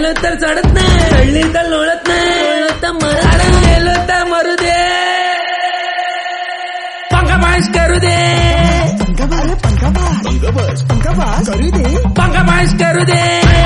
चढलो तर चढत नाही, चढली तर लोळत नाही, तर मराडून गेलो तर मरू दे, पंखाबाज करू दे, पंखाबाज करू दे, पंखाबाज करू दे.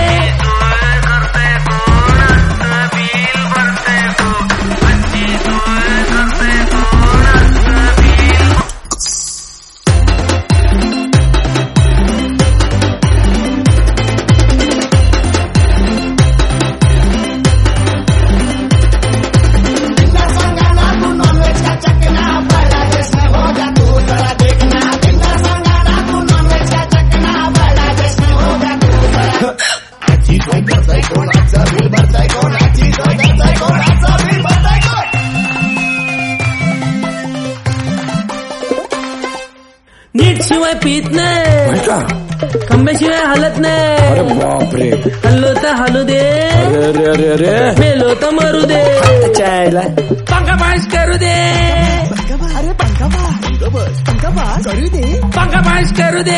नीट शिवाय पीत नाही, खंब्याशिवाय हलत नाही. अरे बापरे. हल्लो तर हलू दे, अरे अरे अरे, मेलो तर मरू दे, पंखाबाज करू दे, अरे पंखाबाज करू दे, पंखाबाज करू दे.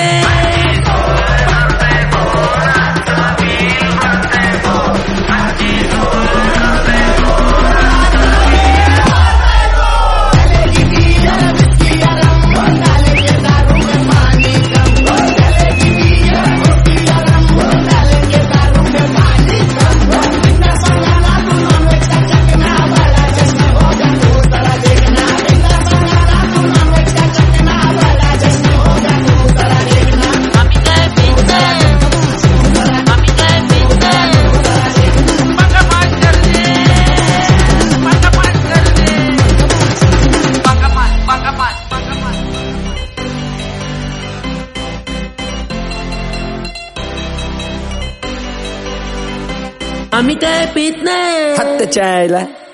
आम्ही काय पीत नाही, हत्तीच्या आईला.